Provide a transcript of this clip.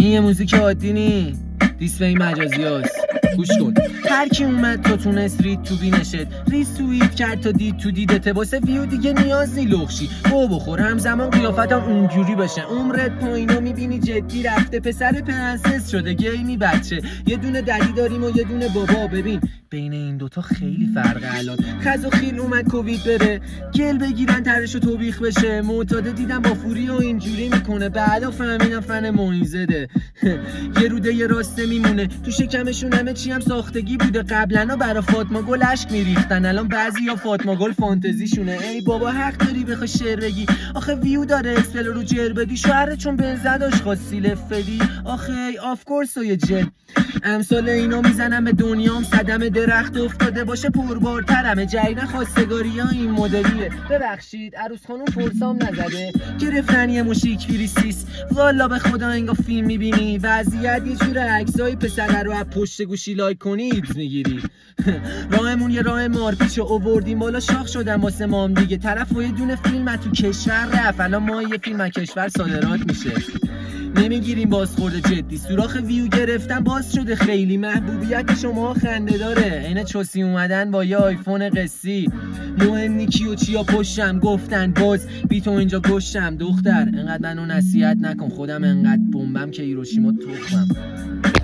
این یه موزیک عادی نی، دیسپلی مجازی هست. گوش کن. هر کی اومد تا تونست رید تو بینشت، ریز توییت کرد تا دید تو دیدت، واسه ویو دیگه نیاز نی لخشی گو بخور، همزمان قیافتم اونجوری باشه. عمرت پایینا میبینی جدی رفته، پسر پرنسس شده گیمی بچه. یه دونه ددی داریم و یه دونه بابا، ببین بین این دوتا خیلی فرقه الان. خز و خیل اومد کووید بره، گل بگیرن ترشو توبیخ بشه. معتاده دیدم با فوری و اینجوری میکنه، بعدا فهمیدم فن مویزده. یه روده یه راسته میمونه تو شکمشون، همه چی هم ساختگی بوده. قبلا برا فاطمه گل اشک میریختن، الان بعضی یا فاطمه گل فانتزیشونه. ای بابا حق داری بخوای شعر بگی، آخه ویو داره اسپل رو جر بدی. شوهرت چون بنزه داشت خواستی لفدی، آخه ای آف کورس و یه جل. امثال اینا میزنم به دنیام صدمه، درخت افتاده باشه پربارترمه. جرینا خواستگاری ها این مدلیه. ببخشید عروس خانوم فرسام نزده، گرفتن یه موشیک فریسیس. والا به خدا انگار فیلم میبینی، وضعیت یه جور عکسای پسره رو از پشت گوشی لایک کنی ایدز میگیری. راهمون یه راه مارپیچو آوردیم بالا، شاخ شدن واسه مام دیگه. طرف و یه دونه فیلم از تو کشور رفت، الان ما یه فیلم از کشور صادرات میشه. نمیگیریم بازخورد جدی، سوراخ ویو گرفتن باز شده خیلی. محبوبیت شما خنده داره، اینه چوسی اومدن با یه آیفون قصی. مهم نیکی و چیا پشتم گفتن باز بی تو اینجا گشتم. دختر انقدر منو نصیحت نکن، خودم انقدر بمبم که هیروشیما تخمم.